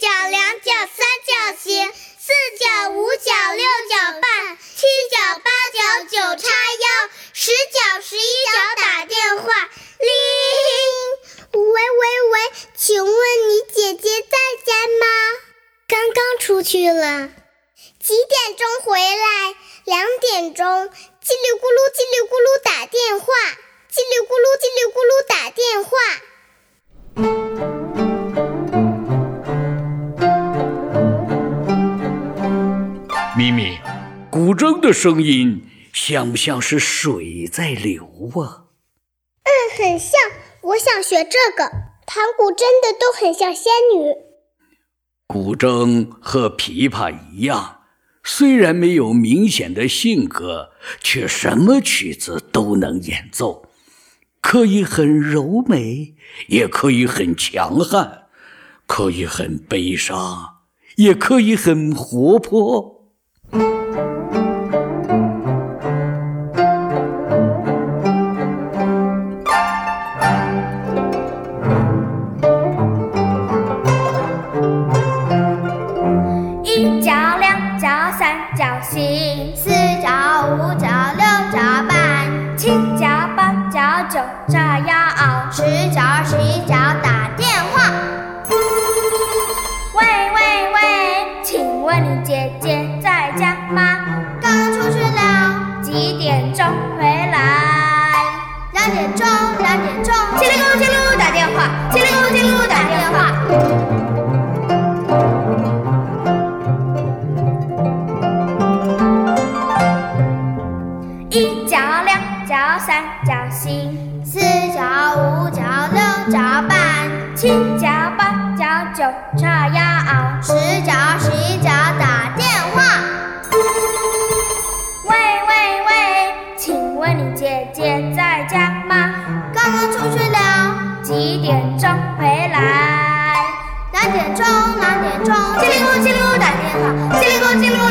角、2角、3角形，4角、5角、6角半，7角、8角、9叉腰，10角、11角打电话，喂，请问你姐姐在家吗？刚刚出去了。几点钟回来？2点钟。叽里咕噜叽里咕噜打电话，叽里咕噜叽里咕噜打电话。咪咪，古筝的声音像不像是水在流啊？ 很像，我想学这个。弹古筝的都很像仙女。 古筝和琵琶一样，虽然没有明显的性格，却什么曲子都能演奏，可以很柔美，也可以很强悍，可以很悲伤，也可以很活泼。 1角、2角、3角形，4角、5角、6角半，7角、8角、9叉腰，10角、11角打电话。喂，请问你姐姐在家吗？刚刚出去了。几点钟回来？2点钟。叽里咕噜打电话，叽里咕噜打电话。1角、2角、3角形，4角、5角、6角半，7角、8角、9叉腰，10角、11角打电话。喂，请问你姐姐在家吗？刚刚出去了。几点钟回来？2点钟。叽里咕噜打电话，叽里咕噜